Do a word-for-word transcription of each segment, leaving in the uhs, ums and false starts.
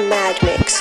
Mad Mix.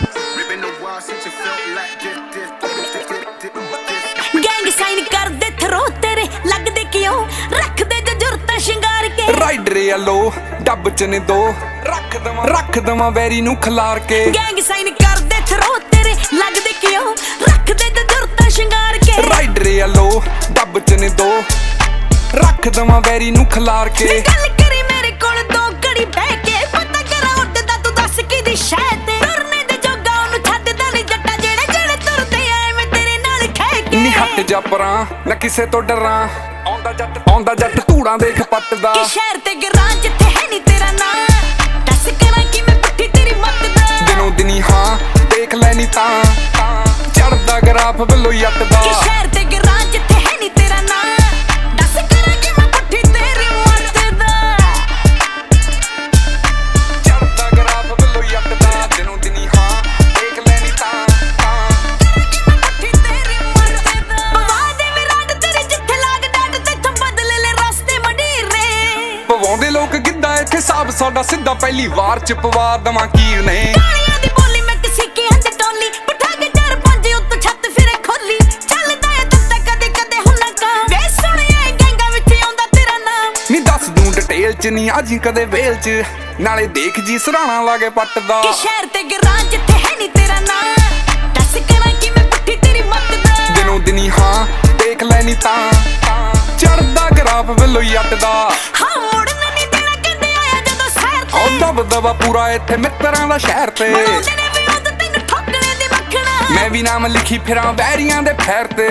Gang sign कर दे thorough तेरे लगदे क्यों रख दे जरूरत शिंगार के राइडर आलो डब च ने दो रख दवा रख दवा वैरी नू खलार के गैंग साइन कर दे थरो तेरे लगदे क्यों रख दे जरूरत शिंगार के राइडर आलो डब च ने दो रख दवा वैरी नू खलार के गल करी मेरे कोल दो घड़ी बह के पता करा उड़दा तू दस की दी शह ते तुरने दे जोगा ओनू छड्डदा नहीं जट्टा जेड़े जेड़े तुरदे आए मैं तेरे नाल खह के नी हट जा परां मैं किसे तो डरां आउंदा जट आउंदा जट धूड़ां देख पटदा कि शहर ते गरां जिथे है नी तेरा नां दस करा कि मैं पुट्ठी तेरी मत दा दिनों दिनी हां देख लैनी तां चढ़दा ग्राफ बल्लो यट दा कि शहर ते गरां जिथे है नी तेरा नां दस करा कि मैं पुट्ठी तेरी मत दा चढ़दा ग्राफ बल्लो यट दा दिनों दिनी हां देख लैनी तां पवाउंदे लोक गिद्दा इत्थे साब साडा सिद्धा पहली वार च पवा दवां कीर ने गालियां दी बोली मैं किसी के हंथ टोली उठा के चार पंज उत्त छत फिरे खोली चलदा है तत्ता कदे कदे हुन्ना का वे सुनिया गैंगा विच आउंदा तेरा नाम नी दस दूं डिटेल च नी आजी कदे वेल च नाले देख जी सराणा लागे पटदा कि शहर ते गरां जिथे है नी तेरा नां दस करा कि मैं पुट्ठी तेरी मत दा दिनों दिनी हां देख लैनी तां चढ़दा ग्राफ बल्लो यट दा हां मुड़ना नी देना कहंदे आया जदों शहर ते ओ दब दबा पूरा इत्थे मित्तरां दा शहर ते बनाउंदे ने विरोध तैनूं ठोकणे दी मक्खणा मैं भी नाम लिखी फिरां वैरियां दे फैर ते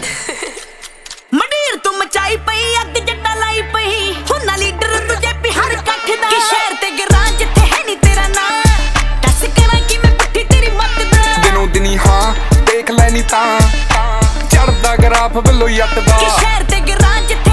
मंडीर तू मचाई पई अग जट्टा लाई पई हुन्ना लीडर तुझे बिहार कठ दा कि शहर ते गरां जिथे है नी तेरा नां दस करा कि मैं पुट्ठी तेरी मत दा दिनों दिनी हां देख लैनी तां चढ़दा ग्राफ बल्लो यट दा कि शहर ते गरां जिथे